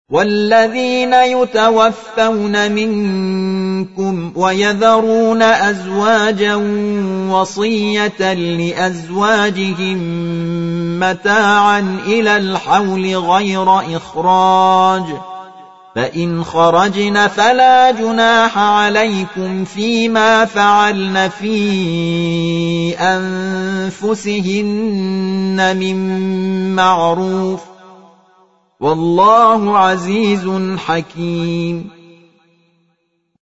والذين يتوفون منكم ويذرون أزواجا وصية لأزواجهم متاعا إلى الحول غير إخراج، فإن خرجن فلا جناح عليكم فيما فعلن في أنفسهن من معروف، والله عزيز حكيم.